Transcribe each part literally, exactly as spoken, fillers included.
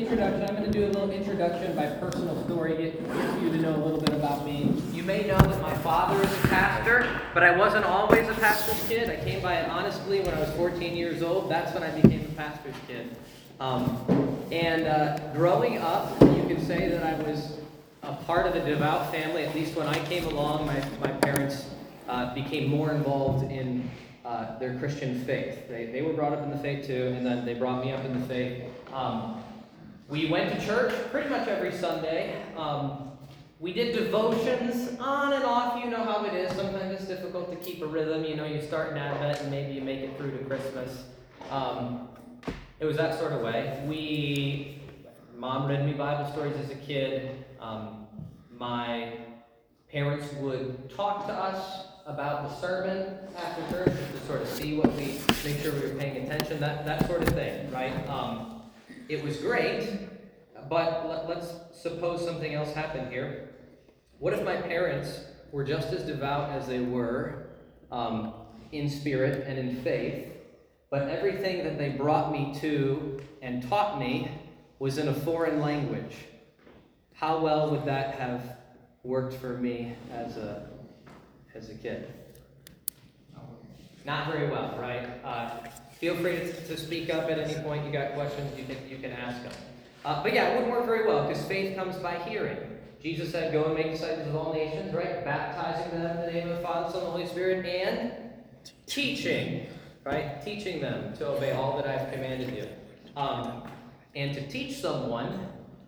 introduction, I'm going to do a little introduction by personal story, get, get you to know a little bit about me. You may know that my father is a pastor, but I wasn't always a pastor's kid. I came by it honestly when I was fourteen years old. That's when I became a pastor's kid. Um, and uh, growing up, you could say that I was a part of a devout family. At least when I came along, my, my parents uh, became more involved in uh, their Christian faith. They, they were brought up in the faith too, and then they brought me up in the faith. Um, we went to church pretty much every Sunday. Um, we did devotions on and off. You know how it is. Sometimes it's difficult to keep a rhythm. You know, you start in Advent and maybe you make it through to Christmas. Um, it was that sort of way. We, Mom read me Bible stories as a kid. Um, my parents would talk to us about the sermon after church just to sort of see what we, make sure we were paying attention, that, that sort of thing, right? Um, it was great, but let, let's suppose something else happened here. What if my parents were just as devout as they were um, in spirit and in faith, but everything that they brought me to and taught me was in a foreign language? How well would that have worked for me as a as a kid? Not very well, right? Uh, feel free to, to speak up at any point. You got questions, you can you can ask them. Uh, but yeah, it wouldn't work very well because faith comes by hearing. Jesus said, "Go and make disciples of all nations," right? Baptizing them in the name of the Father, Son, and the Holy Spirit, and teaching, right? Teaching them to obey all that I've commanded you. Um, and to teach someone,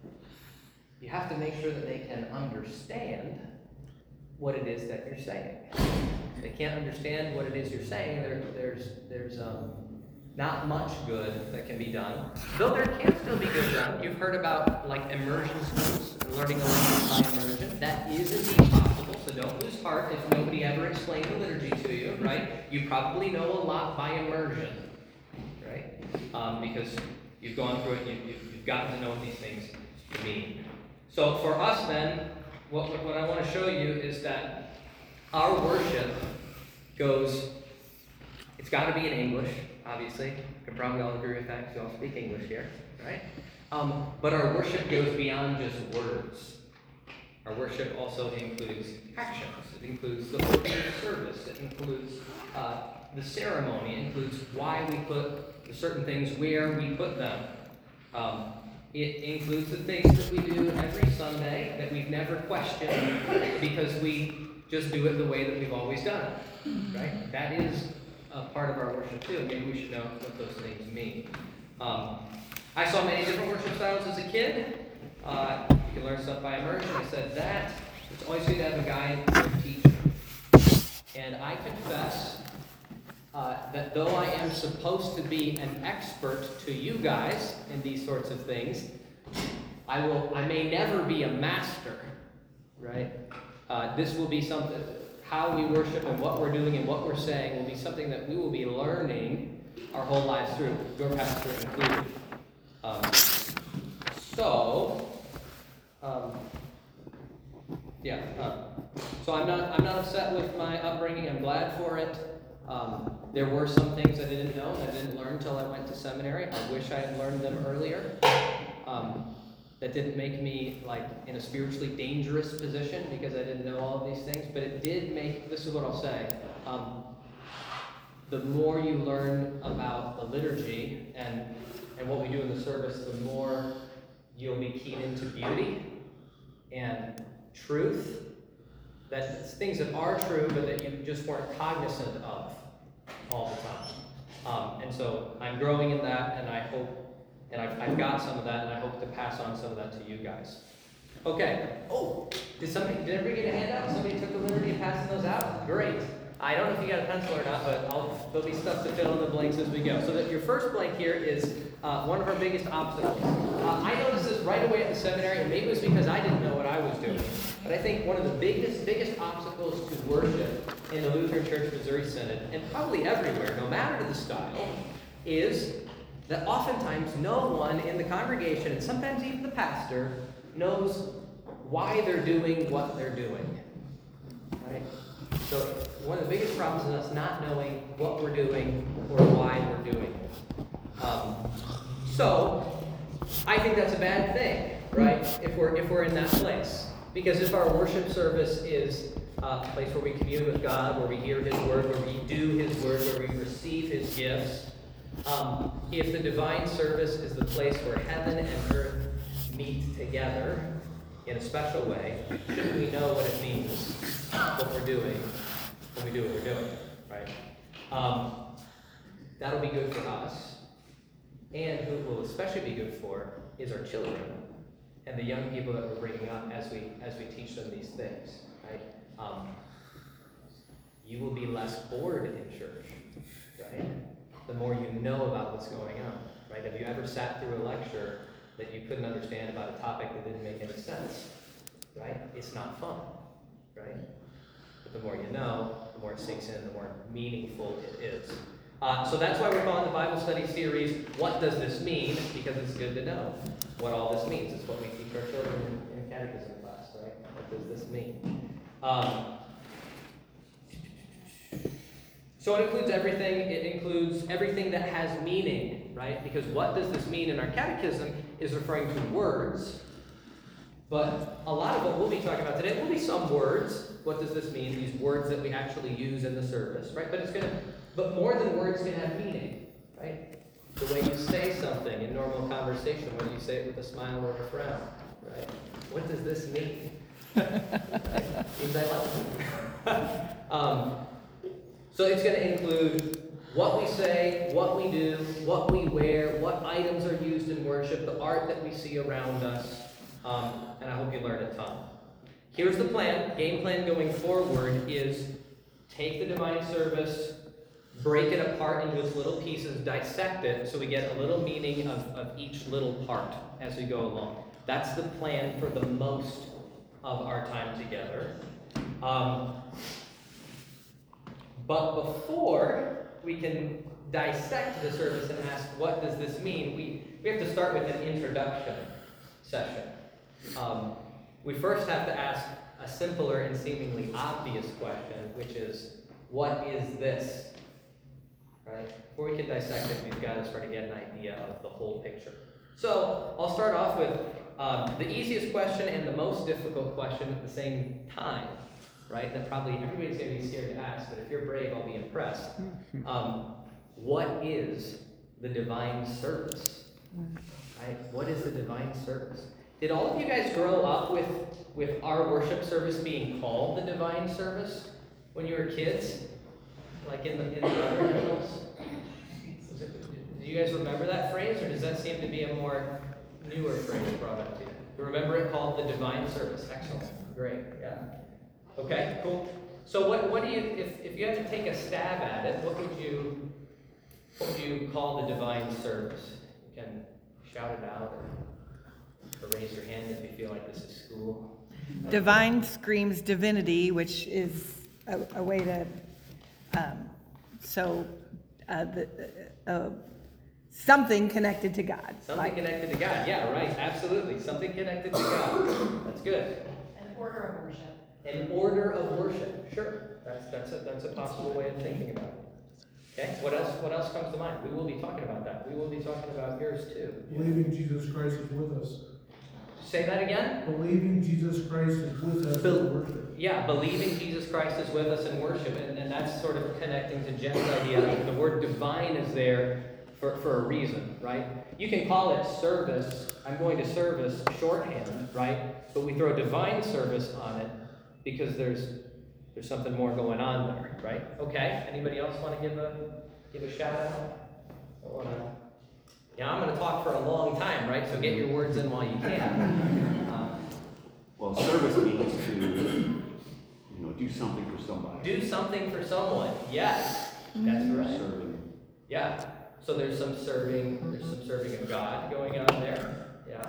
you have to make sure that they can understand what it is that you're saying. If they can't understand what it is you're saying, there, there's there's um, not much good that can be done. Though there can still be good done. You've heard about like immersion schools, learning a language by immersion. That is indeed possible, so don't lose heart if nobody ever explained the liturgy to you, right? You probably know a lot by immersion, right? Um, because you've gone through it, you, you've gotten to know what these things mean. So for us then, what, what I want to show you is that our worship goes, it's got to be in English, obviously. You can probably all agree with that because you all speak English here, right? Um, but our worship goes beyond just words. Our worship also includes actions. It includes the order of service. It includes uh, the ceremony. It includes why we put certain things where we put them. Um, It includes the things that we do every Sunday that we've never questioned because we just do it the way that we've always done it, right? That is a part of our worship too. Maybe we should know what those things mean. Um, I saw many different worship styles as a kid. Uh, you can learn stuff by immersion. I said that. It's always good to have a guide or a teacher. And I confess Uh, that though I am supposed to be an expert to you guys in these sorts of things, I will. I may never be a master, right? Uh, this will be something. How we worship and what we're doing and what we're saying will be something that we will be learning our whole lives through, your pastor included. Um, so, um, yeah. Uh, so I'm not. I'm not upset with my upbringing. I'm glad for it. Um, there were some things I didn't know and I didn't learn until I went to seminary. I wish I had learned them earlier. Um, that didn't make me like in a spiritually dangerous position because I didn't know all of these things, but it did make, this is what I'll say, um, the more you learn about the liturgy and, and what we do in the service, the more you'll be keyed into beauty and truth. That things that are true, but that you just weren't cognizant of all the time. Um, and so I'm growing in that, and I hope, and I've, I've got some of that, and I hope to pass on some of that to you guys. Okay. Oh, did somebody, did everybody get a handout? Somebody took the liberty of passing those out? Great. I don't know if you got a pencil or not, but I'll, there'll be stuff to fill in the blanks as we go. So that your first blank here is uh, one of our biggest obstacles. Uh, I noticed this right away at the seminary, and maybe it was because I didn't know what I was doing. But I think one of the biggest, biggest obstacles to worship in the Lutheran Church Missouri Synod, and probably everywhere, no matter the style, is that oftentimes no one in the congregation, and sometimes even the pastor, knows why they're doing what they're doing. Right? So one of the biggest problems is us not knowing what we're doing or why we're doing it. Um, so I think that's a bad thing, right? If we're if we're in that place. Because if our worship service is uh, a place where we commune with God, where we hear His word, where we do His word, where we receive His gifts, um, if the divine service is the place where heaven and earth meet together in a special way, shouldn't we know what it means, what we're doing, when we do what we're doing, right? Um, that'll be good for us. And who it will especially be good for is our children and the young people that we're bringing up as we as we teach them these things, right? Um, you will be less bored in church, right? The more you know about what's going on, right? Have you ever sat through a lecture that you couldn't understand about a topic that didn't make any sense, right? It's not fun, right? But the more you know, the more it sinks in, the more meaningful it is. Uh, so that's why we're calling the Bible study series, What Does This Mean? Because it's good to know what all this means. It's what we teach our children in, in catechism class, right? What does this mean? Um, so it includes everything. It includes everything that has meaning, right? Because what does this mean in our catechism is referring to words. But a lot of what we'll be talking about today will be some words. What does this mean? These words that we actually use in the service, right? But it's going to, but more than words can have meaning, right? The way you say something in normal conversation, whether you say it with a smile or a frown, right? What does this mean? Right? Means I love you. um, so it's going to include what we say, what we do, what we wear, what items are used in worship, the art that we see around us, um, and I hope you learn a ton. Here's the plan. Game plan going forward is take the divine service, break it apart into its little pieces, dissect it so we get a little meaning of, of each little part as we go along. That's the plan for the most of our time together. Um, but before we can dissect the service and ask, what does this mean? We, we have to start with an introduction session. Um, we first have to ask a simpler and seemingly obvious question, which is, what is this? Right? Before we can dissect it, we've got to start to get an idea of the whole picture. So I'll start off with um, the easiest question and the most difficult question at the same time, right? That probably everybody's going to be scared to ask, but if you're brave, I'll be impressed. Um, what is the divine service? Right? What is the divine service? Did all of you guys grow up with, with our worship service being called the divine service when you were kids? Like in the, in the other hymnals? Do you guys remember that phrase, or does that seem to be a more newer phrase brought up to you? You remember it called the divine service? Excellent. Great. Yeah. Okay, cool. So what, what do you, if, if you had to take a stab at it, what would you, what would you call the divine service? You can shout it out or, or raise your hand if you feel like this is school. Divine screams divinity, which is a, a way to, um, so uh, the, uh, something connected to God. Something like, connected to God. Yeah, right. Absolutely. Something connected to God. That's good. An order of worship. An order of worship. Sure. That's that's a that's a possible way of thinking about it. Okay. What else? What else comes to mind? We will be talking about that. We will be talking about yours too. Believing Jesus Christ is with us. Say that again. Believing Jesus Christ is with us Bel- in worship. Yeah, believing Jesus Christ is with us in worship, and, and that's sort of connecting to Jen's idea. The word divine is there for, for a reason, right? You can call it service. I'm going to service shorthand, right? But we throw divine service on it because there's there's something more going on there, right? Okay. Anybody else want to give a give a shout out? Or, uh, yeah, I'm going to talk for a long time, right? So get your words in while you can. Uh, Well, service means to, you know, do something for somebody. Do something for someone. Yes, that's right. Serving. Yeah. So there's some serving. There's some serving of God going on there. Yeah.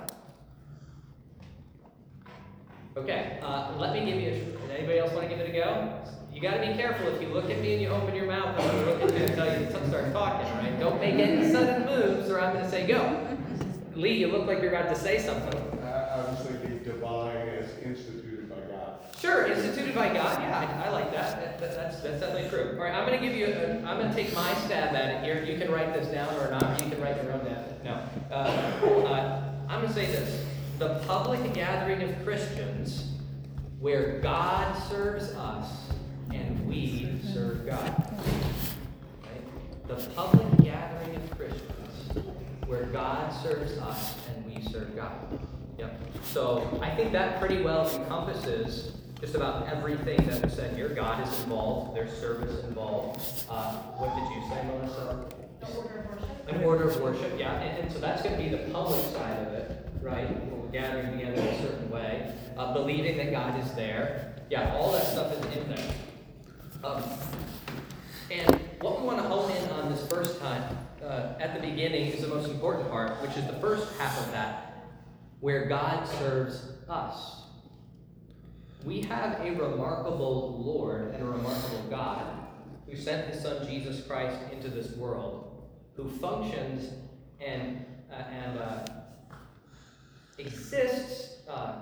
Okay. Uh, let me give you. A, anybody else want to give it a go? You got to be careful. If you look at me and you open your mouth, I'm going to look at you and tell you to start talking. Right? Don't make any sudden moves, or I'm going to say go. Lee, you look like you're about to say something. I I was thinking divine as instituted by God. Sure, instituted by God. Yeah, I, I like that. That, that. That's that's definitely true. All right, I'm going to give you. A, I'm going to take my stab at it here. You can write this down or not. You can write your own down. No. Uh, uh, I'm going to say this. The public gathering of Christians where God serves us and we serve God. Right? The public gathering of Christians where God serves us and we serve God. Yep. So I think that pretty well encompasses just about everything that was said here. God is involved. There's service involved. Uh, what did you say, Melissa? An order of worship. An order of worship, yeah. And, and so that's going to be the public side of it, right? When we're gathering together in a certain way. Uh, believing that God is there. Yeah, all that stuff is in there. Um, and what we want to hone in on this first time, uh, at the beginning, is the most important part, which is the first half of that, where God serves us. We have a remarkable Lord and a remarkable God who sent his son Jesus Christ into this world, who functions and uh, and uh, exists uh,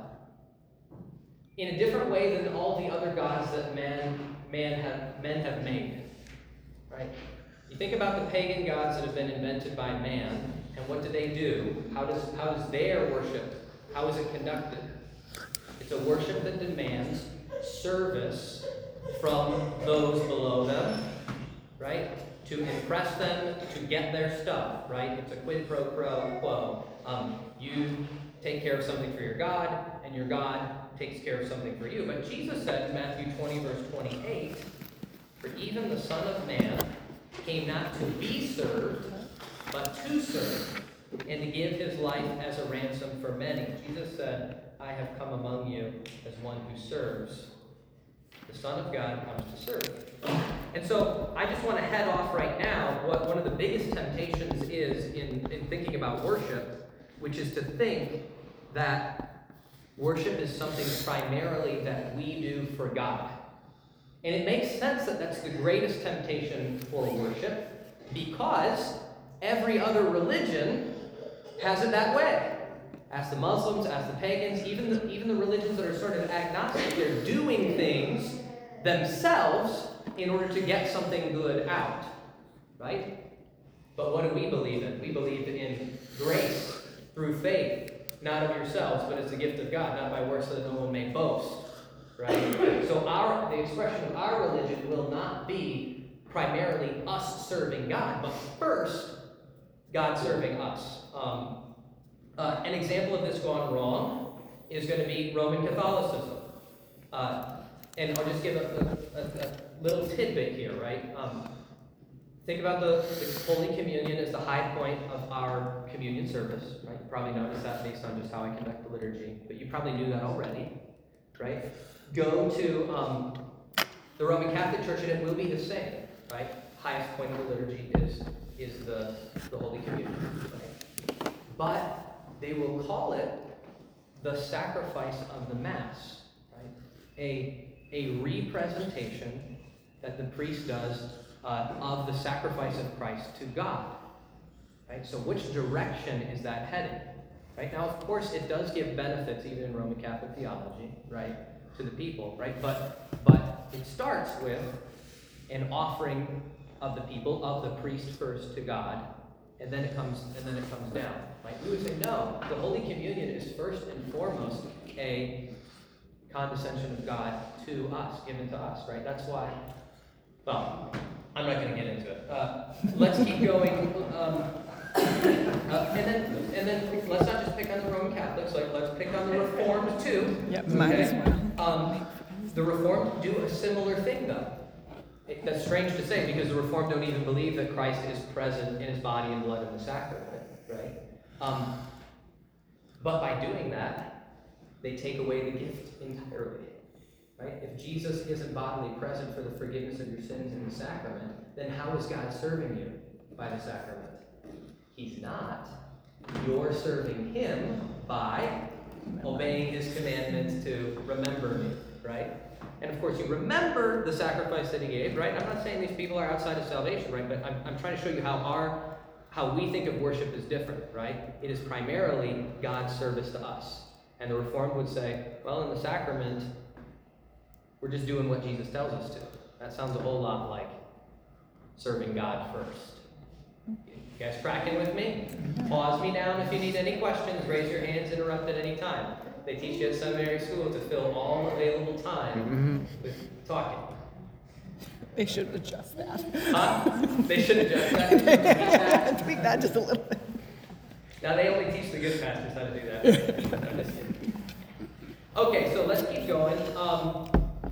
in a different way than all the other gods that man man have men have made. Right? You think about the pagan gods that have been invented by man, and what do they do? How does how does their worship? How is it conducted? It's a worship that demands service from those below them, right? To impress them, to get their stuff, right? It's a quid pro quo. Um, you take care of something for your God, and your God takes care of something for you. But Jesus said in Matthew twenty, verse twenty-eight, "For even the Son of Man came not to be served, but to serve, and to give his life as a ransom for many." Jesus said, "I have come among you as one who serves." The Son of God comes to serve. And so I just want to head off right now what one of the biggest temptations is in, in thinking about worship, which is to think that worship is something primarily that we do for God. And it makes sense that that's the greatest temptation for worship, because every other religion has it that way. Ask the Muslims, ask the pagans, even the, even the religions that are sort of agnostic, they're doing things themselves in order to get something good out, right? But what do we believe in? We believe in grace through faith, not of yourselves, but it's a gift of God, not by works so that no one may boast, right? So our the expression of our religion will not be primarily us serving God, but first, God serving us. Um, Uh, an example of this gone wrong is going to be Roman Catholicism. Uh, and I'll just give a, a, a, a little tidbit here, right? Um, think about the, the Holy Communion as the high point of our communion service, right? You probably noticed that based on just how I conduct the liturgy, but you probably knew that already, right? Go to um, the Roman Catholic Church and it will be the same, right? Highest point of the liturgy is, is the, the Holy Communion, right? But they will call it the sacrifice of the Mass, right? A, a representation that the priest does uh, of the sacrifice of Christ to God, right? So which direction is that heading, right? Now, of course, it does give benefits, even in Roman Catholic theology, right, to the people, right? But, but it starts with an offering of the people, of the priest first to God, and then it comes, and then it comes down. Right? We would say, no, the Holy Communion is first and foremost a condescension of God to us, given to us, right? That's why, well, I'm not going to get into it. Uh, let's keep going. Um, uh, and then, and then let's not just pick on the Roman Catholics, like let's pick on the Reformed too. Yep, might as well. Um, the Reformed do a similar thing, though. It, that's strange to say, because the Reformed don't even believe that Christ is present in his body and blood in the sacrament, right? Um, but by doing that, they take away the gift entirely, right? If Jesus isn't bodily present for the forgiveness of your sins in the sacrament, then how is God serving you by the sacrament? He's not. You're serving him by obeying his commandments to remember me, right? And of course, you remember the sacrifice that he gave, right? I'm not saying these people are outside of salvation, right? But I'm, I'm trying to show you how our how we think of worship is different, right? It is primarily God's service to us. And the Reformed would say, well, in the sacrament, we're just doing what Jesus tells us to. That sounds a whole lot like serving God first. You guys tracking with me? Pause me down if you need any questions. Raise your hands, interrupt at any time. They teach you at seminary school to fill all available time with talking. They should adjust that. Huh? They should adjust that. Tweak that. Tweak that just a little bit. Now they only teach the good pastors how to do that. I'm just kidding. Okay, so let's keep going. Um,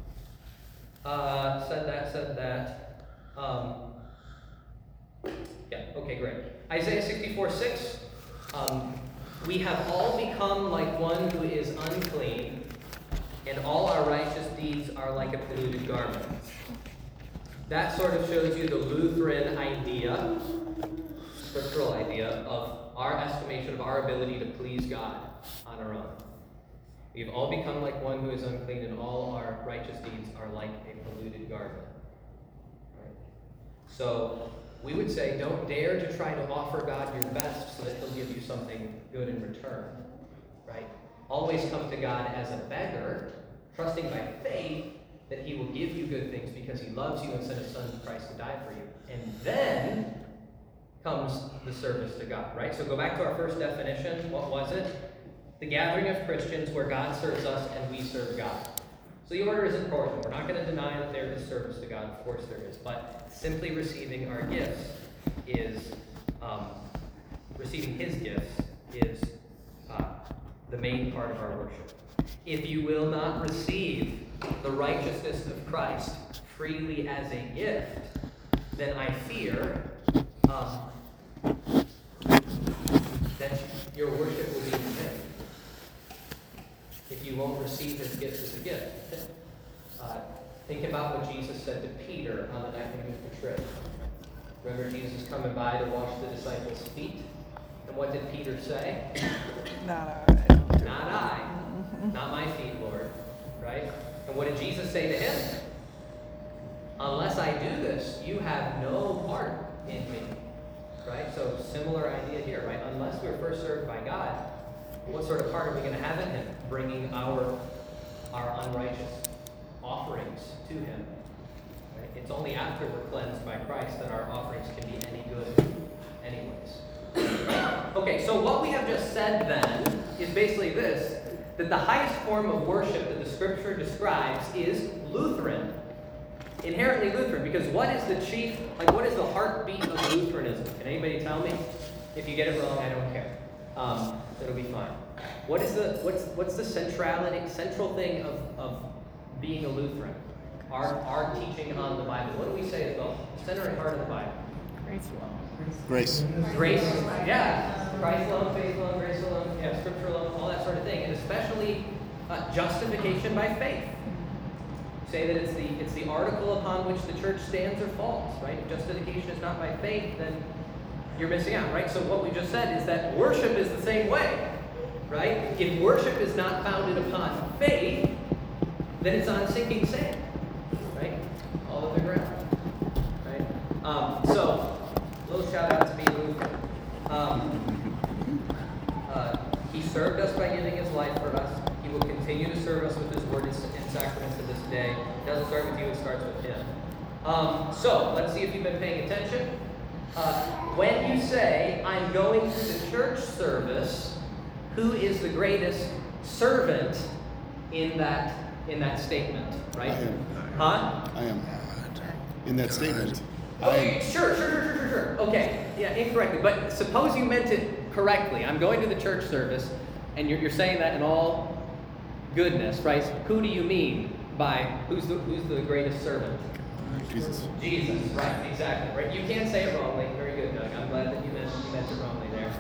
uh, said that, said that. Um, yeah, okay, great. Isaiah sixty-four six. Um, we have all become like one who is unclean, and all our righteous deeds are like a polluted garment. That sort of shows you the Lutheran idea, scriptural idea, of our estimation of our ability to please God on our own. We've all become like one who is unclean, and all our righteous deeds are like a polluted garment. Right? So we would say, don't dare to try to offer God your best so that He'll give you something good in return. Right? Always come to God as a beggar, trusting by faith that He will give you good things because He loves you and sent His Son Christ to die for you. And then comes the service to God, right? So go back to our first definition. What was it? The gathering of Christians where God serves us and we serve God. So the order is important. We're not going to deny that there is service to God. Of course there is. But simply receiving our gifts is, um, receiving His gifts is uh, the main part of our worship. If you will not receive the righteousness of Christ freely as a gift, then I fear um, that your worship will be in vain. If you won't receive His gift as a gift. Uh, think about what Jesus said to Peter on the night when He was betrayed. Remember Jesus coming by to wash the disciples' feet? And what did Peter say? Not alright. Not I. Not my feet, Lord. Right? And what did Jesus say to him? Unless I do this, you have no part in me. Right? So similar idea here, right? Unless we're first served by God, what sort of part are we going to have in Him? Bringing our our unrighteous offerings to Him. Right? It's only after we're cleansed by Christ that our offerings can be any good anyways. Okay, so what we have just said then is basically this, that the highest form of worship that the Scripture describes is Lutheran. Inherently Lutheran, because what is the chief, like what is the heartbeat of Lutheranism? Can anybody tell me? If you get it wrong, I don't care. Um, it'll be fine. What is the what's what's the centrality, central thing of, of being a Lutheran? Our our teaching on the Bible. What do we say is the center and heart of the Bible? Grace alone. Grace. Grace, yeah. Christ alone, faith alone, grace alone, yeah, Scripture alone, all that sort of thing, and especially uh, justification by faith. Say that it's the it's the article upon which the church stands or falls, right? If justification is not by faith, then you're missing out, right? So what we just said is that worship is the same way, right? If worship is not founded upon faith, then it's on sinking sand, right? All of the ground, right? Um, so, a little shout out to be Lutheran. Um, uh, he served us by giving His life for us. He will continue to serve us with His word and sacraments to this day. It doesn't start with you, it starts with Him. Um, so, let's see if you've been paying attention. Uh, when you say, I'm going to the church service, who is the greatest servant in that in that statement, right? I am. Huh? I am. In that statement. I Okay, am. sure, sure, sure, sure, sure, sure. Okay, yeah, incorrectly. But suppose you meant it correctly. I'm going to the church service, and you're, you're saying that in all goodness, right? Who do you mean by who's the who's the greatest servant? Jesus. Jesus, right, exactly, right? You can't say it wrongly. Very good, Doug. I'm glad that you meant, you meant it wrongly there.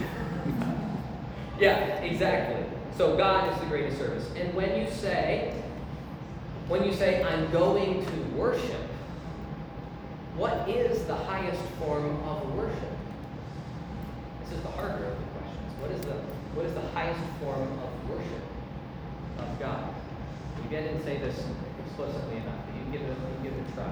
Yeah, exactly. So God is the greatest service. And when you say, when you say, I'm going to worship, what is the highest form of worship? This is the harder of the questions. What is the what is the highest form of worship of God? Maybe I didn't say this explicitly enough, but you give it you give it a try.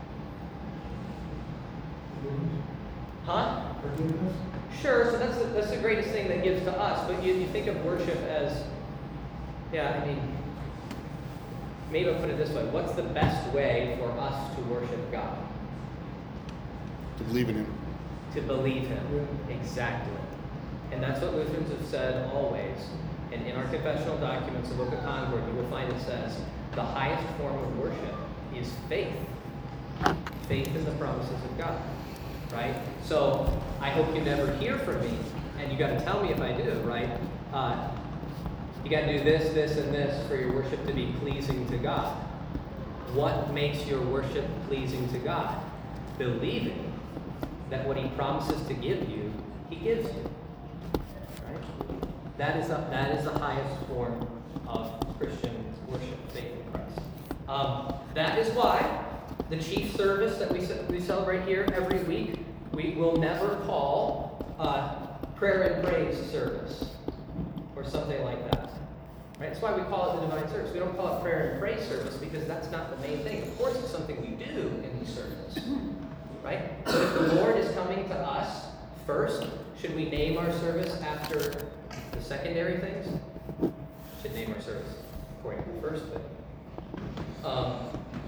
Huh? Forgiveness? Sure, so that's the, that's the greatest thing that gives to us, but you, you think of worship as, yeah, I mean, maybe I'll put it this way. What's the best way for us to worship God? To believe in Him. To believe him. Yeah. Exactly. And that's what Lutherans have said always. And in our confessional documents, the Book of Concord, you will find it says, the highest form of worship is faith. Faith in the promises of God. Right? So, I hope you never hear from me, and you got to tell me if I do, right? Uh, you got to do this, this, and this for your worship to be pleasing to God. What makes your worship pleasing to God? Believing that what he promises to give you, he gives you. Right? That is, a, that is the highest form of Christian worship, faith in Christ. Um, that is why the chief service that we, we celebrate here every week, we will never call uh, prayer and praise service or something like that. Right? That's why we call it the divine service. We don't call it prayer and praise service because that's not the main thing. Of course, it's something we do in these services. Right? But if the Lord is coming to us first, should we name our service after the secondary things? Should name our service according to the first thing. Um,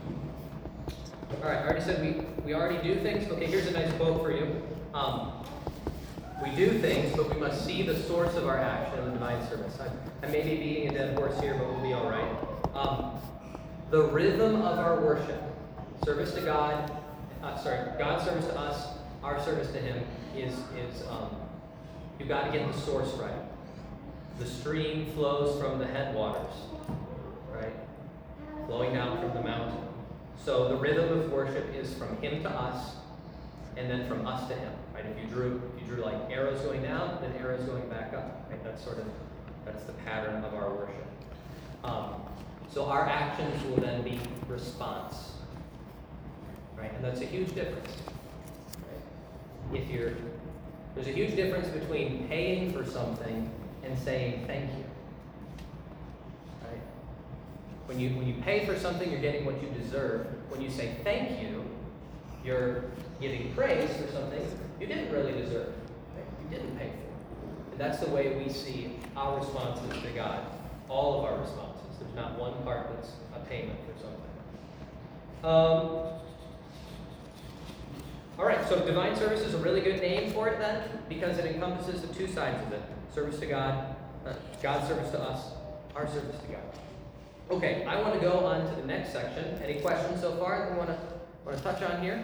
all right, I already said we, we already do things. Okay, here's a nice quote for you. Um, we do things, but we must see the source of our action in the divine service. I, I may be beating a dead horse here, but we'll be all right. Um, the rhythm of our worship, service to God, uh, sorry, God's service to us, our service to Him is is um, you've got to get the source right. The stream flows from the headwaters, right, flowing down from the mountain. So the rhythm of worship is from Him to us, and then from us to Him. Right? If you drew, if you drew like arrows going down, then arrows going back up. Right? That's sort of that's the pattern of our worship. Um, so our actions will then be response. Right? And that's a huge difference. Right? If you're there's a huge difference between paying for something and saying thank you. Right? When you when you pay for something, you're getting what you deserve. When you say thank you, you're giving praise for something you didn't really deserve. Right? You didn't pay for. And that's the way we see our responses to God. All of our responses. There's not one part that's a payment for something. Um, all right, so divine service is a really good name for it then, because it encompasses the two sides of it. Service to God, uh, God's service to us, our service to God. Okay, I want to go on to the next section. Any questions so far that we want to want to touch on here?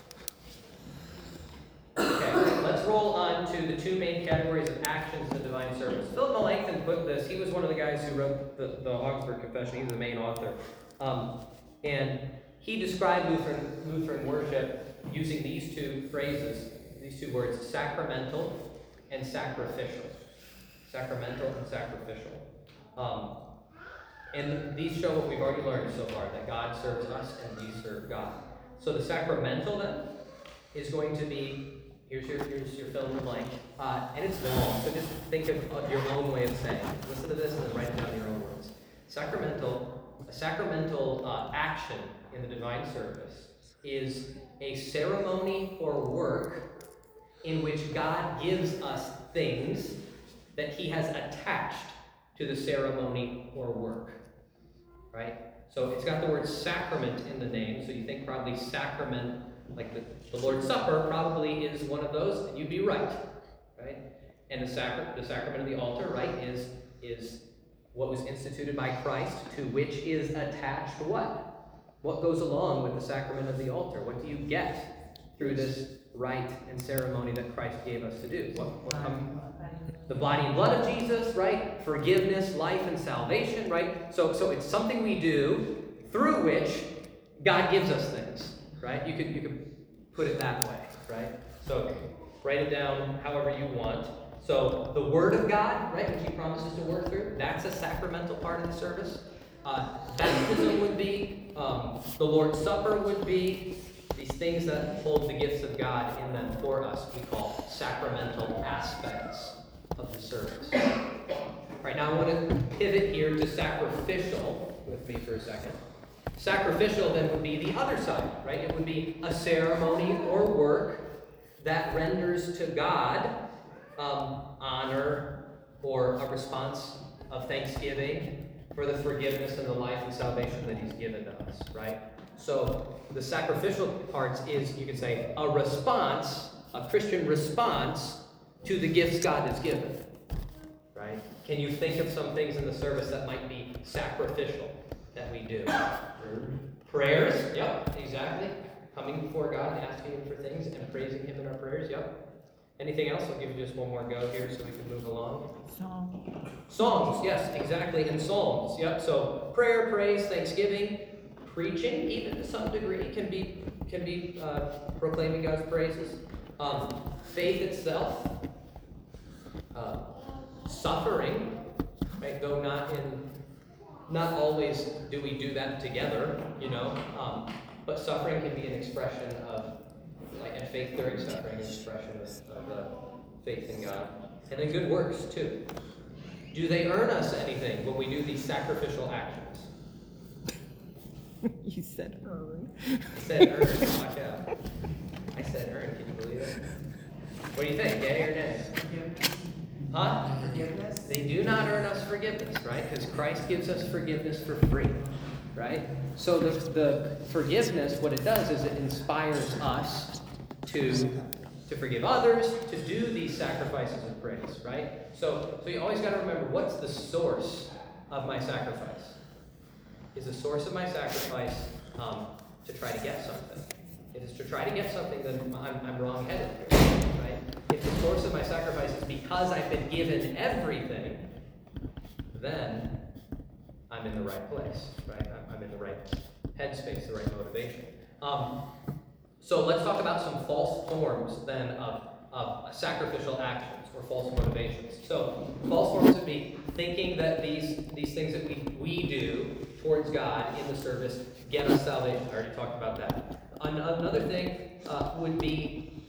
Okay, let's roll on to the two main categories of actions in the divine service. Philip Melanchthon put this. He was one of the guys who wrote the, the Augsburg Confession. He was the main author. Um, and he described Lutheran, Lutheran worship using these two phrases, these two words, sacramental and sacrificial. Sacramental and sacrificial. Um, and these show what we've already learned so far, that God serves us and we serve God. So the sacramental then is going to be, here's your here's your fill in the blank, uh, and it's long, so just think of, of your own way of saying it. Listen to this and then write down your own words. Sacramental, a sacramental uh, action in the divine service is a ceremony or work in which God gives us things that He has attached to the ceremony or work. Right? So it's got the word sacrament in the name, so you think probably sacrament, like the, the Lord's Supper probably is one of those, and you'd be right. Right? And the sacrament, the sacrament of the altar, right, is, is what was instituted by Christ, to which is attached what? What goes along with the sacrament of the altar? What do you get through this rite and ceremony that Christ gave us to do? What, what come, the body and blood of Jesus, right? Forgiveness, life, and salvation, right? So, so it's something we do through which God gives us things, right? You could you could put it that way, right? So write it down however you want. So the Word of God, right, which He promises to work through, that's a sacramental part of the service. Uh, baptism would be, um, the Lord's Supper would be, these things that hold the gifts of God in them for us, we call sacramental aspects of the service. All right, now I want to pivot here to sacrificial with me for a second. Sacrificial then would be the other side, right? It would be a ceremony or work that renders to God um, honor or a response of thanksgiving for the forgiveness and the life and salvation that He's given to us, right? So the sacrificial parts is, you could say, a response a Christian response to the gifts God has given. Right? Can you think of some things in the service that might be sacrificial that we do? Prayers, yep, exactly. Coming before God and asking Him for things and praising Him in our prayers, yep. Anything else? I'll give you just one more go here so we can move along. Song. Psalms, yes, exactly, and psalms, yep. So prayer, praise, thanksgiving, preaching, even to some degree, can be can be uh, proclaiming God's praises. Um, faith itself, uh, suffering, right? Though not in, not always do we do that together, you know. Um, but suffering can be an expression of, like, and faith during suffering, an expression of, of uh, faith in God, and then good works too. Do they earn us anything when we do these sacrificial actions? You said earn. I said earn. Watch out. I said earn. Can you believe it? What do you think? Yay or nay? Huh? Forgiveness? They do not earn us forgiveness, right? Because Christ gives us forgiveness for free, right? So the, the forgiveness, what it does is it inspires us to, to forgive others, to do these sacrifices of praise, right? So, so you always got to remember, what's the source of my sacrifice? Is the source of my sacrifice um, to try to get something? If it's to try to get something, then I'm, I'm wrong-headed here, right? If the source of my sacrifice is because I've been given everything, then I'm in the right place, right? I'm, I'm in the right headspace, the right motivation. Um, so let's talk about some false forms then of, of sacrificial actions or false motivations. So false forms would be thinking that these, these things that we, we do towards God in the service get us salvation. I already talked about that. Another thing uh, would be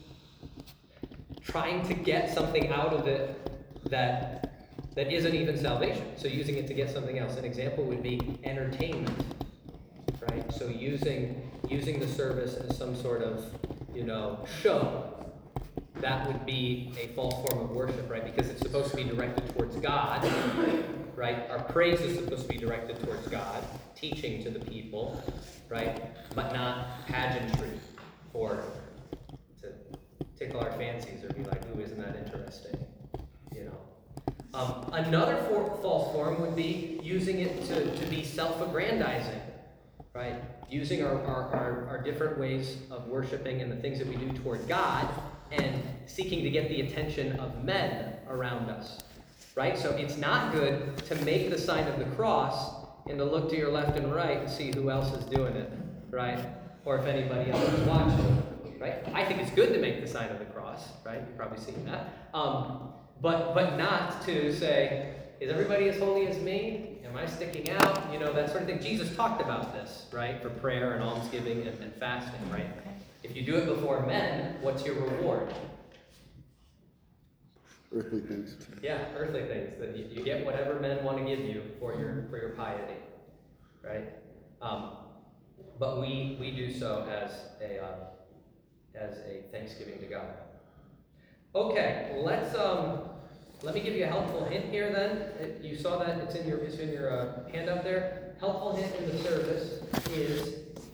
trying to get something out of it that that isn't even salvation. So using it to get something else. An example would be entertainment, right? So using using the service as some sort of, you know, show. That would be a false form of worship, right? Because it's supposed to be directed towards God, right? Our praise is supposed to be directed towards God, teaching to the people, right? But not pageantry or to tickle our fancies or be like, ooh, isn't that interesting? You know. Um, another for, false form would be using it to, to be self-aggrandizing, right? Using our, our, our, our different ways of worshiping and the things that we do toward God and seeking to get the attention of men around us, right? So it's not good to make the sign of the cross and to look to your left and right and see who else is doing it, right? Or if anybody else is watching, right? I think it's good to make the sign of the cross, right? You've probably seen that. Um, but but not to say, is everybody as holy as me? Am I sticking out? You know, that sort of thing. Jesus talked about this, right? For prayer and almsgiving and, and fasting, right? If you do it before men, what's your reward? Earthly things. Yeah, earthly things. That you, you get whatever men want to give you for your for your piety, right? Um, but we we do so as a uh, as a thanksgiving to God. Okay, let's um let me give you a helpful hint here. Then it, you saw that it's in your it's in your uh, handout there. Helpful hint in the service is,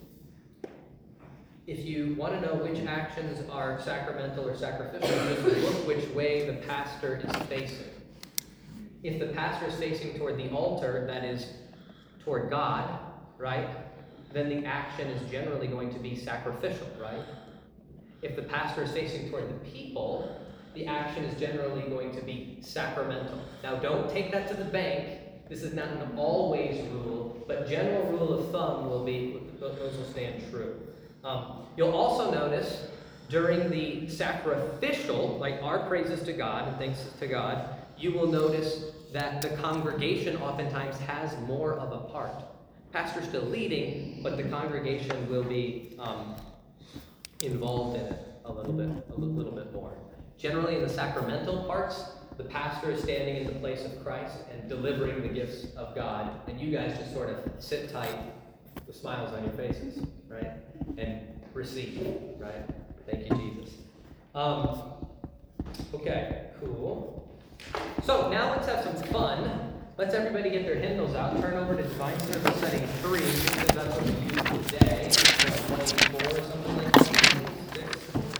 if you want to know which actions are sacramental or sacrificial, just look which way the pastor is facing. If the pastor is facing toward the altar, that is toward God, right, then the action is generally going to be sacrificial, right? If the pastor is facing toward the people, the action is generally going to be sacramental. Now, don't take that to the bank. This is not an always rule, but general rule of thumb will be, those will stand true. Um, you'll also notice during the sacrificial, like our praises to God and thanks to God, you will notice that the congregation oftentimes has more of a part. Pastor's still leading, but the congregation will be um, involved in it a little bit, a little, little bit more. Generally, in the sacramental parts, the pastor is standing in the place of Christ and delivering the gifts of God, and you guys just sort of sit tight with smiles on your faces, right? And receive, right? Thank you, Jesus. Um, okay, cool. So now let's have some fun. Let's everybody get their hymnals out. Turn over to Divine Service Setting three, because that's what we use today. twenty-four or something like that. twenty-six,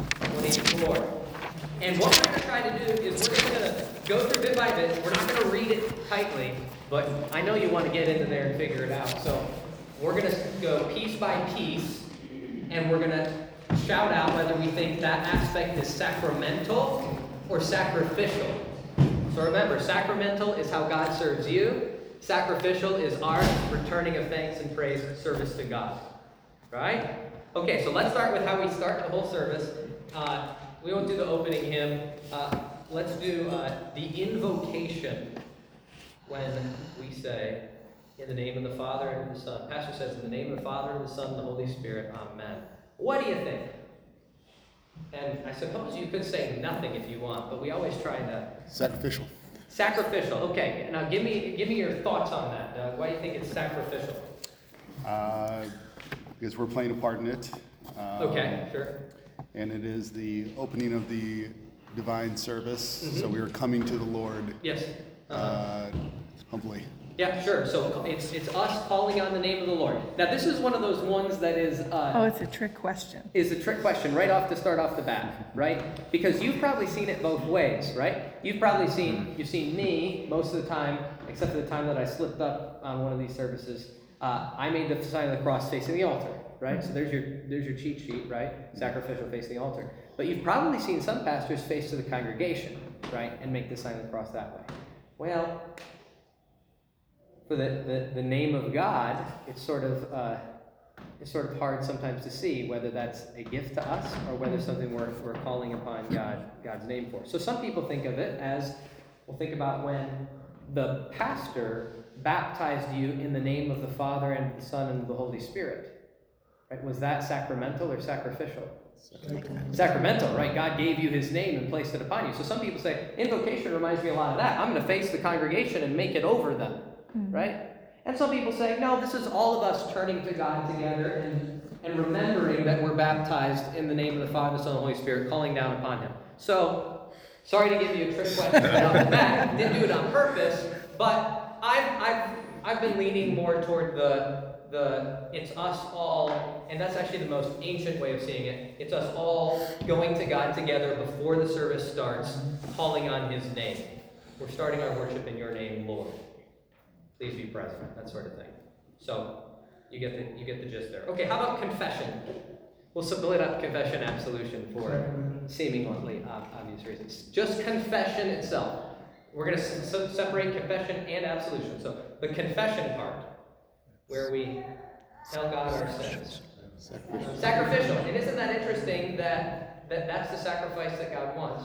name of the Lord. And what we're going to try to do is we're just going to go through bit by bit. We're not going to read it tightly, but I know you want to get into there and figure it out. So we're going to go piece by piece, and we're going to shout out whether we think that aspect is sacramental or sacrificial. So remember, sacramental is how God serves you. Sacrificial is our returning of thanks and praise service to God. Right? Okay, so let's start with how we start the whole service. Uh, we won't do the opening hymn. Uh, let's do uh, the invocation when we say, in the name of the Father and of the Son. Pastor says, in the name of the Father, and the Son, and the Holy Spirit. Amen. What do you think? And I suppose you could say nothing if you want, but we always try to. Sacrificial. Sacrificial. Okay. Now give me give me your thoughts on that. Uh, why do you think it's sacrificial? Uh, because we're playing a part in it. Um, Okay. Sure. And it is the opening of the divine service. Mhm. So we are coming to the Lord Yes. Uh-huh. uh, humbly. Yeah. Sure. So it's it's us calling on the name of the Lord. Now this is one of those ones that is. Uh, Oh, it's a trick question. is a trick question right off to start off the bat, right? Because you've probably seen it both ways, right? You've probably seen you've seen me most of the time, except for the time that I slipped up on one of these services. Uh, I made the sign of the cross facing the altar, right? So there's your there's your cheat sheet, right? Sacrificial facing the altar. But you've probably seen some pastors face to the congregation, right, and make the sign of the cross that way. Well, for the, the, the name of God, it's sort of uh, it's sort of hard sometimes to see whether that's a gift to us or whether something we're, we're calling upon God God's name for. So some people think of it as, well, think about when the pastor baptized you in the name of the Father and the Son and the Holy Spirit. Right? Was that sacramental or sacrificial? Sacramental, right? God gave you his name and placed it upon you. So some people say, invocation reminds me a lot of that. I'm going to face the congregation and make it over them. Right? And some people say, no, this is all of us turning to God together and, and remembering that we're baptized in the name of the Father, Son, and Holy Spirit, calling down upon him. So, sorry to give you a trick question right off the bat. Didn't do it on purpose, but I've, I've, I've been leaning more toward the, the it's us all, and that's actually the most ancient way of seeing it. It's us all going to God together before the service starts, calling on his name. We're starting our worship in your name, Lord. Please be present, that sort of thing. So, you get the you get the gist there. Okay, how about confession? We'll split up confession and absolution for seemingly obvious reasons. Just confession itself. We're going to se- separate confession and absolution. So, the confession part, where we tell God our sins. Sacrificial. Sacrificial. And isn't that interesting that, that that's the sacrifice that God wants?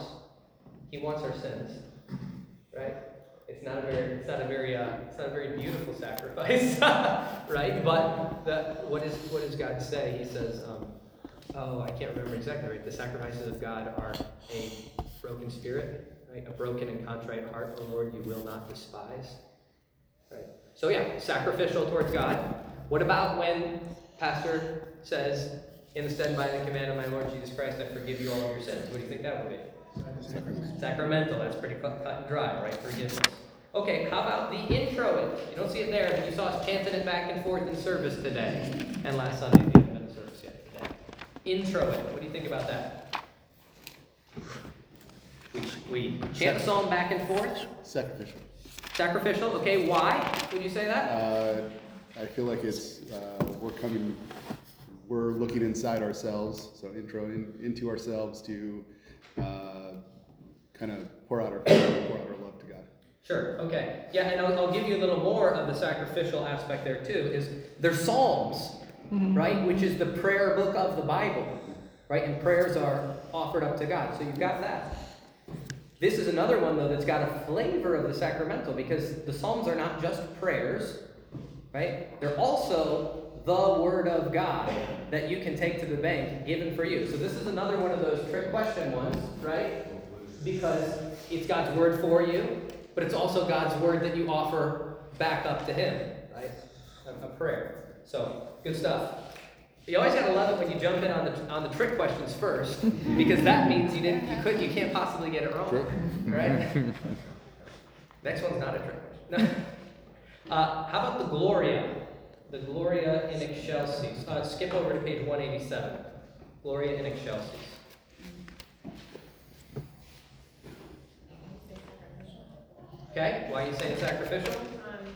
He wants our sins, right? It's not a very, it's not a very, uh, it's not a very beautiful sacrifice, right? But the, what is, what does God say? He says, um, oh, I can't remember exactly right. The sacrifices of God are a broken spirit, right? A broken and contrite heart, O Lord, you will not despise, right? So yeah, sacrificial towards God. What about when Pastor says, instead by the command of my Lord Jesus Christ, I forgive you all of your sins? What do you think that would be? Sacramental. Sacramental. That's pretty cut, cut and dry, right? Forgiveness. Okay, how about the intro? You don't see it there, but you saw us chanting it back and forth in service today. And last Sunday, we haven't been in service yet today. Intro it. What do you think about that? We, we chant the song back and forth. Sacrificial. Sacrificial. Okay, why would you say that? Uh, I feel like it's, uh, we're coming, we're looking inside ourselves, so intro in, into ourselves to uh, kind of pour out our pour out our love to God. Sure, okay. Yeah, and I'll, I'll give you a little more of the sacrificial aspect there too, is there's Psalms, mm-hmm. right, which is the prayer book of the Bible, right, and prayers are offered up to God, so you've got that. This is another one, though, that's got a flavor of the sacramental, because the Psalms are not just prayers, right, they're also the Word of God that you can take to the bank, given for you. So this is another one of those trick question ones, right, because it's God's Word for you, but it's also God's Word that you offer back up to Him, right? A, a prayer. So, good stuff. You always gotta love it when you jump in on the on the trick questions first, because that means you didn't, you could, you can't possibly get it wrong, right? Next one's not a trick question. No. Uh, how about the Gloria? The Gloria in Excelsis. Uh, skip over to page one eighty-seven. Gloria in Excelsis. Okay, why are you saying sacrificial? Um,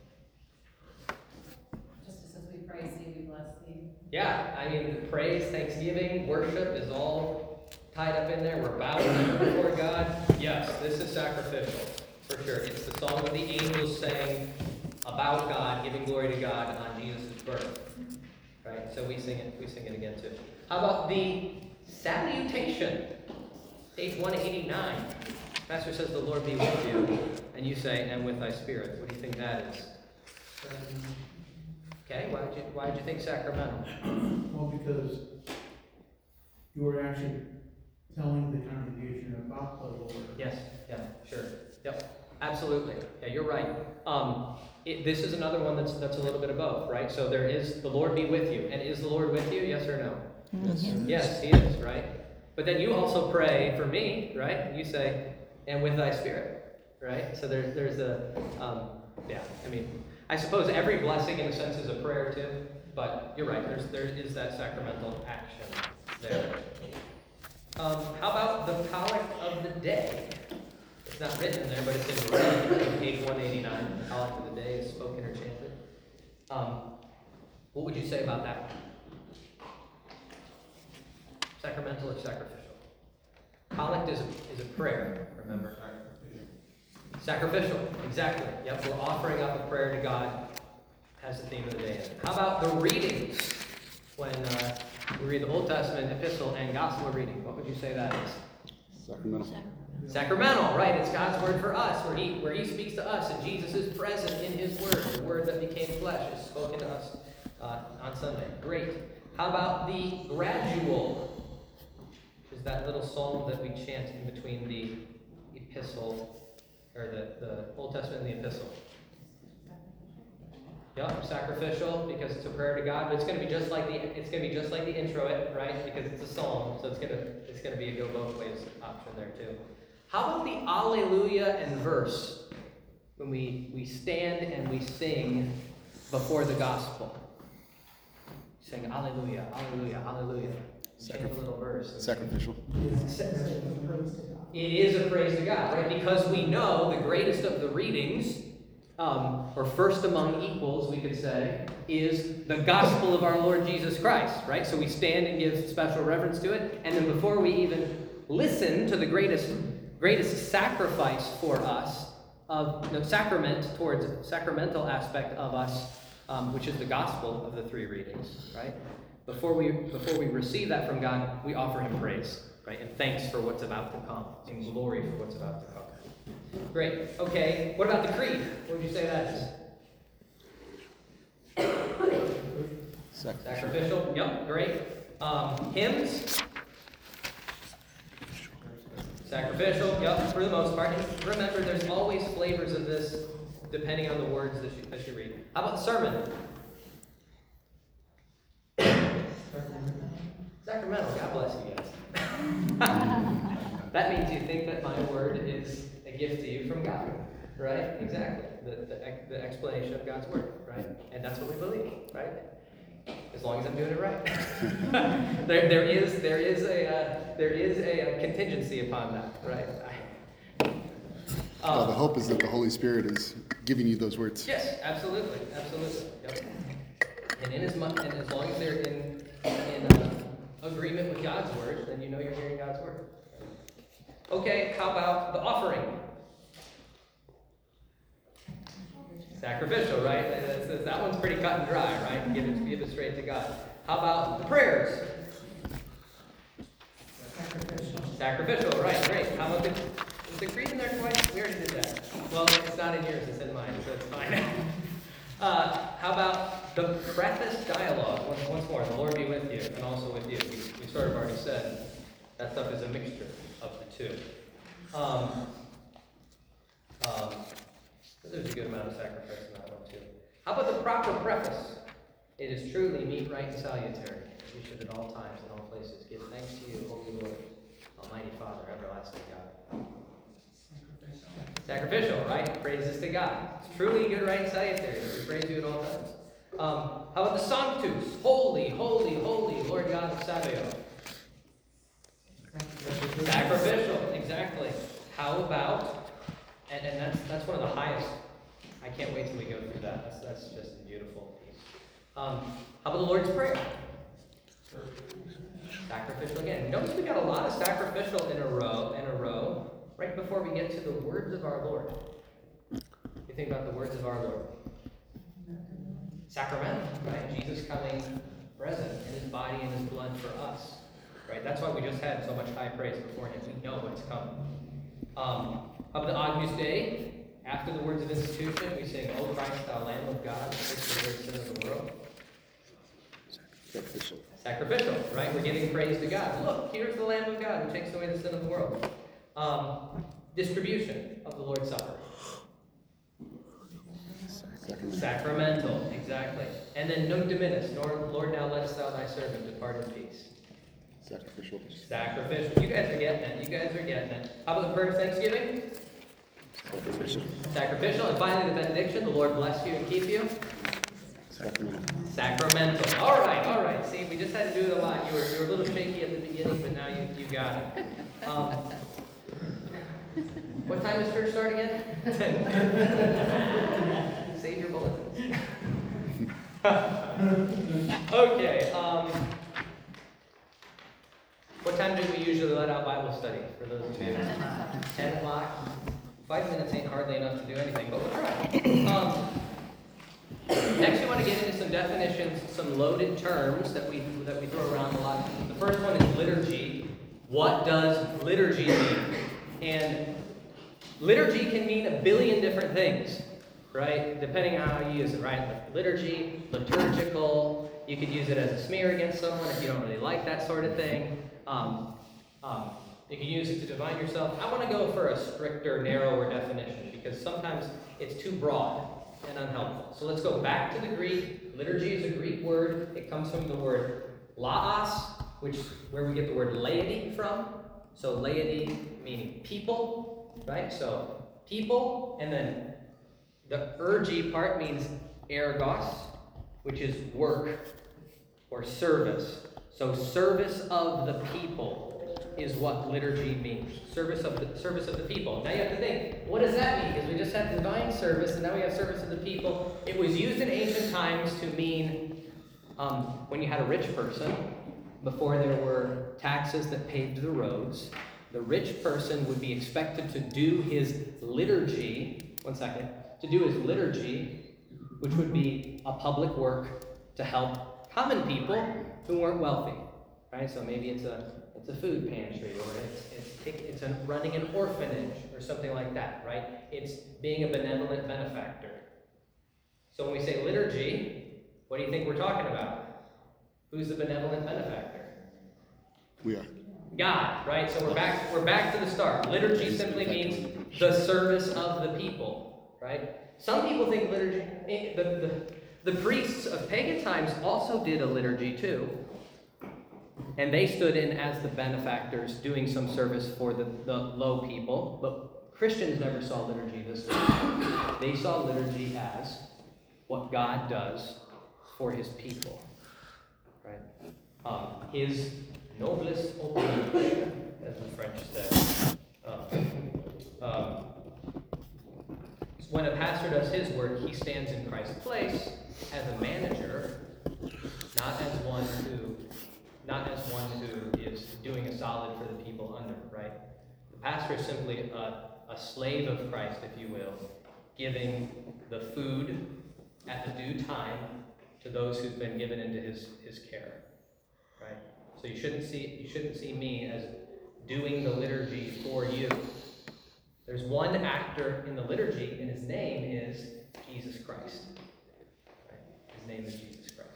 Just as we praise thee, we bless thee. Yeah, I mean, praise, thanksgiving, worship is all tied up in there. We're bowing down before God. Yes, this is sacrificial, for sure. It's the song of the angels saying about God, giving glory to God on Jesus' birth. Right? So we sing it, we sing it again too. How about the salutation? Page one eighty-nine. Pastor says, the Lord be with you. And you say, and with thy spirit. What do you think that is? Okay, why did you, why did you think sacramental? Well, because you were actually telling the congregation about the Lord. Yes, yeah, sure. Yep, absolutely. Yeah, you're right. Um, it, this is another one that's that's a little bit of both, right? So there is the Lord be with you. And is the Lord with you? Yes or no? Yes. Yes, he is, right? But then you also pray for me, right? You say, and with thy spirit, right? So there's there's a, um, yeah, I mean, I suppose every blessing in a sense is a prayer too, but you're right, there's there is that sacramental action there. Um, how about the collect of the day? It's not written there, but it's in red, page one eighty-nine. The collect of the day is spoken or chanted. Um, what would you say about that? Sacramental or sacrificial? Collect is a, is a prayer, remember? Sacrificial, exactly. Yep, we're offering up a prayer to God as the theme of the day. How about the readings? When uh, we read the Old Testament, epistle, and gospel reading, what would you say that is? Sacramental. Sacramental, right? It's God's word for us, where He where He speaks to us, and Jesus is present in His word. The word that became flesh is spoken to us uh, on Sunday. Great. How about the gradual? Which is that little psalm that we chant in between the epistle, or the, the Old Testament and the epistle. Yep, sacrificial because it's a prayer to God, but it's going to be just like the it's going to be just like the introit, right? Because it's a psalm, so it's going to it's going to be a go both ways option there too. How about the Alleluia and verse when we we stand and we sing before the gospel? Sing Alleluia, Alleluia, Alleluia. Chant a little verse. Sacrificial. It is a praise to God, right? Because we know the greatest of the readings, um, or first among equals, we could say, is the gospel of our Lord Jesus Christ, right? So we stand and give special reverence to it, and then before we even listen to the greatest, greatest sacrifice for us, of no, sacrament towards sacramental aspect of us, um, which is the gospel of the three readings, right? Before we before we receive that from God, we offer Him praise, right? And thanks for what's about to come, and glory for what's about to come. Great. Okay. What about the creed? What would you say that is? Sacrificial. Sacrificial. Yep. Great. Um, hymns. Sacrificial. Yep. For the most part. And remember, there's always flavors of this depending on the words that you, that you read. How about the sermon? Sacramental. God bless you guys. That means you think that my word is a gift to you from God, right? Exactly. The, the, the explanation of God's word, right? And that's what we believe, right? As long as I'm doing it right. there, there is, there is a, uh, there is a, a contingency upon that, right? I, um, Well, the hope is that the Holy Spirit is giving you those words. Yes, absolutely, absolutely. Yep. And in as much, and as long as they're in in uh, agreement with God's word, then you know you're hearing God's word. Okay, how about the offering? Sacrificial, right? That's, that's, that one's pretty cut and dry, right? Give it, give it straight to God. How about the prayers? Sacrificial. Sacrificial, right? Great. How about the is the creed in there twice? We already did that. Well, it's not in yours; it's in mine, so it's fine. uh, how about the preface dialogue? Once, once more, the Lord be with you, and also with you. We, we sort of already said that stuff is a mixture of the two. Um, um, there's a good amount of sacrifice in that one too. How about the proper preface? It is truly meet, right, and salutary. You should at all times and all places give thanks to you, Holy Lord, Almighty Father, everlasting God. Sacrificial, right? Praises to God. It's truly good, right, and salutary. We praise you at all times. Um, how about the Sanctus? Holy, holy, holy, Lord God of Sabaoth. Sacrificial, exactly. How about And, and that's, that's one of the highest. I can't wait till we go through that. That's, that's just a beautiful piece. Um, how about the Lord's Prayer? Sacrificial again. Notice we got a lot of sacrificial in a row, in a row, right before we get to the words of our Lord. You think about the words of our Lord. Sacramental, right? Jesus coming present in his body and his blood for us. Right? That's why we just had so much high praise beforehand. We know what's coming. Um, of the Agnus Dei, after the words of institution, we sing, O Christ, thou Lamb of God, who takes away the sin of the world. Sacrificial. Sacrificial, right? We're giving praise to God. Look, here's the Lamb of God who takes away the sin of the world. Um, distribution of the Lord's Supper. Sacramental. Sacramental, exactly. And then nunc dimittis, Lord, Lord, now lettest thou thy servant depart in peace. Sacrificial. Sacrificial. You guys are getting it. You guys are getting it. How about the prayer of thanksgiving? Sacrificial. Sacrificial. And finally, the benediction. The Lord bless you and keep you. Sacramental. Sacramental. All right, all right. See, we just had to do it a lot. You were, you were a little shaky at the beginning, but now you, you got it. Um, what time does church start again? Save your bulletins. Okay. Um, what time do we usually let out Bible study for those of you? ten o'clock. Five minutes ain't hardly enough to do anything, but we'll try. Um, next, we want to get into some definitions, some loaded terms that we that we throw around a lot. The first one is liturgy. What does liturgy mean? And liturgy can mean a billion different things, right? Depending on how you use it, right? Liturgy, liturgical. You could use it as a smear against someone if you don't really like that sort of thing. Um, um, you can use it to define yourself. I want to go for a stricter, narrower definition because sometimes it's too broad and unhelpful. So let's go back to the Greek. Liturgy is a Greek word. It comes from the word laos, which where we get the word laity from. So laity meaning people, right? So people, and then the ergy part means ergos, which is work or service. So service of the people is what liturgy means. Service of the service of the people. Now you have to think, what does that mean? Because we just had divine service, and now we have service of the people. It was used in ancient times to mean um, when you had a rich person, before there were taxes that paved the roads, the rich person would be expected to do his liturgy, one second, to do his liturgy, which would be a public work to help common people who weren't wealthy, right? So maybe it's a it's a food pantry, or it's it's it's a, running an orphanage, or something like that, right? It's being a benevolent benefactor. So when we say liturgy, what do you think we're talking about? Who's the benevolent benefactor? We are. God, right? So we're back we're back to the start. Liturgy simply means the service of the people, right? Some people think liturgy, the, the, the priests of pagan times also did a liturgy too. And they stood in as the benefactors, doing some service for the, the low people. But Christians never saw liturgy this way. They saw liturgy as what God does for his people, right? Um, his noblesse oblige, as the French say. Um, um, when a pastor does his work, he stands in Christ's place as a manager, not as one who, not as one who is doing a solid for the people under, right? The pastor is simply a, a slave of Christ, if you will, giving the food at the due time to those who've been given into his, his care, right? So you shouldn't see you shouldn't see me as doing the liturgy for you. There's one actor in the liturgy, and his name is Jesus Christ. Right? His name is Jesus Christ.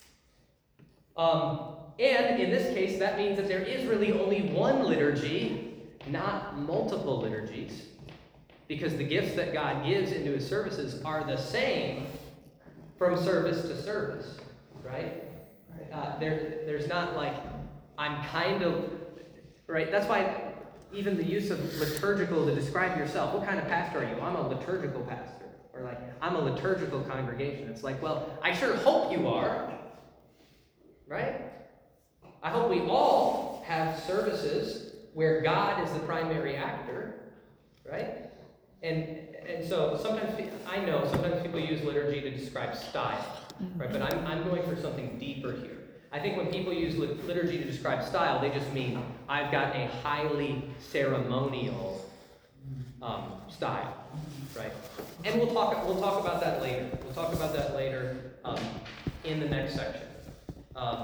Um, and in this case, that means that there is really only one liturgy, not multiple liturgies, because the gifts that God gives into his services are the same from service to service, right? Uh, there, there's not like, I'm kind of, right? That's why even the use of liturgical to describe yourself. What kind of pastor are you? I'm a liturgical pastor. Or like, I'm a liturgical congregation. It's like, well, I sure hope you are. Right? I hope we all have services where God is the primary actor. Right? And, and so sometimes, pe- I know, sometimes people use liturgy to describe style, right? But I'm, I'm going for something deeper here. I think when people use lit- liturgy to describe style, they just mean, I've got a highly ceremonial um, style, right? And we'll talk, we'll talk about that later. We'll talk about that later um, in the next section. Um,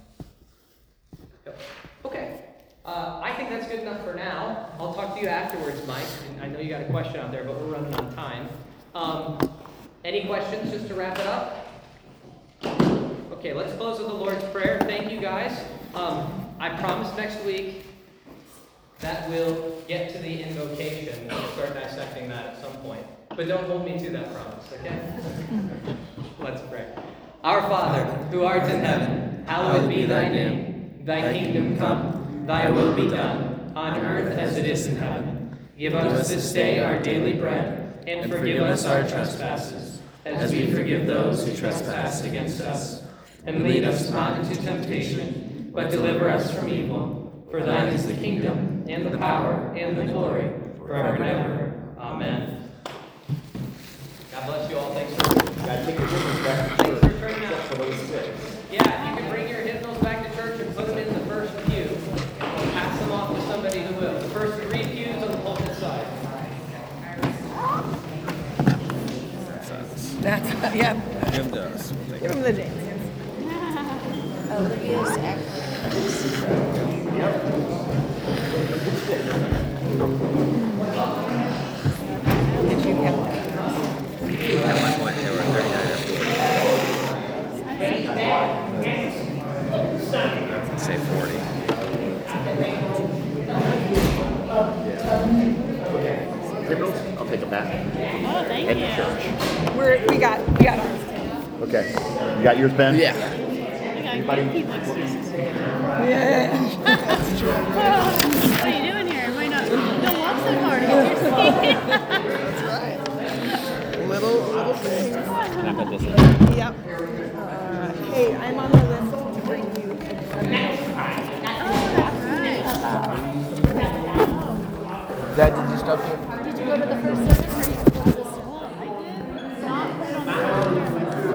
okay. Uh, I think that's good enough for now. I'll talk to you afterwards, Mike. And I know you got a question out there, but we're running on time. Um, any questions just to wrap it up? Okay, let's close with the Lord's Prayer. Thank you, guys. Um, I promise next week that we'll get to the invocation. We'll start dissecting that at some point. But don't hold me to that promise, okay? Let's pray. Our Father, who art in heaven, hallowed be thy name. Thy kingdom come. Thy will be done, on earth as it is in heaven. Give us this day our daily bread, and forgive us our trespasses, as we forgive those who trespass against us. And lead us not into temptation, but deliver us from evil. For thine is the kingdom, and the power, and the glory, forever and ever. Amen. God bless you all. Thanks for, Gotta take your hymnals back to thanks church, for turning except out. for those six. Yeah, you can bring your hymnals back to church and put them in the first pew. Or pass them off to somebody who will. The first three pews on the pulpit side. That's, yeah, Jim does. give him the dance. Olivia's Did you count that? At one point, they were thirty-nine or forty. Say forty. Hymnals, I'll take them back. Oh, thank And you. the church. We're, we got, we got ours. Okay. You got yours, Ben? Yeah. We got Anybody? good people excuses. Yeah. What are you doing here? Why not? Don't walk so hard. Get your seat. That's right. Little, little things. Can I put this in? Yep. Uh, hey, I'm on the list to bring you. Oh, that's right. Dad, did you stop here?